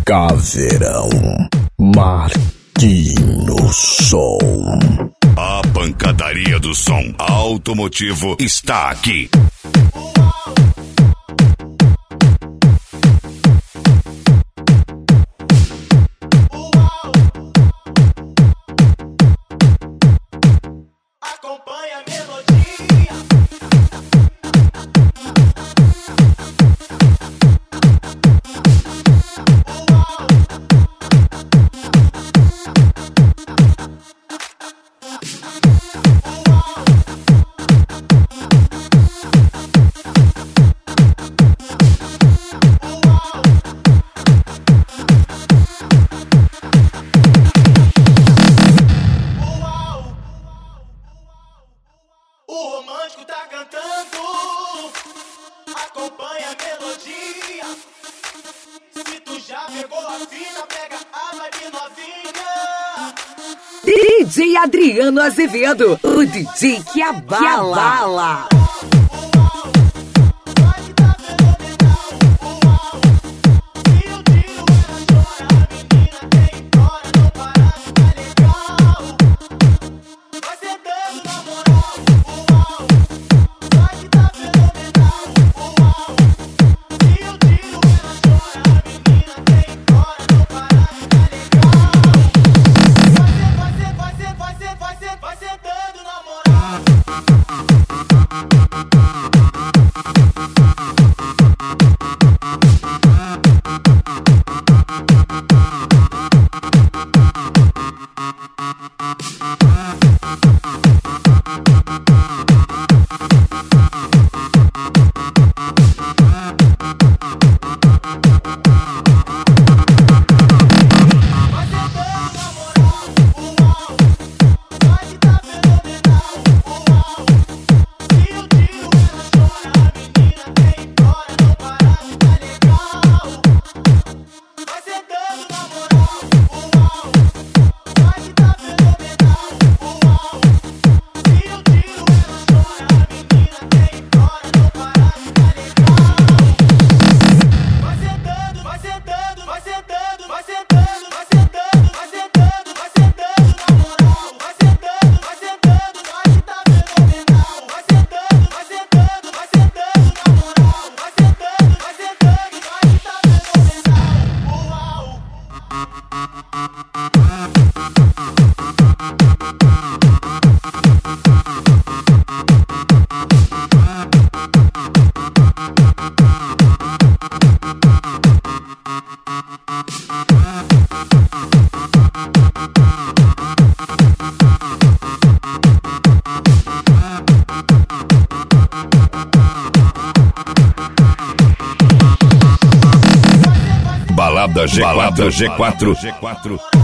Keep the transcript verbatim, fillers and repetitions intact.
Caveirão, Marquinhos Som. A pancadaria do som automotivo está aqui. Acompanha a melodia. O romântico tá cantando, acompanha a melodia. Se tu já pegou a fita, pega a vibe novinha. D J Adriano Azevedo, o D J que abala. Balada G quatro, Balada G quatro. G quatro.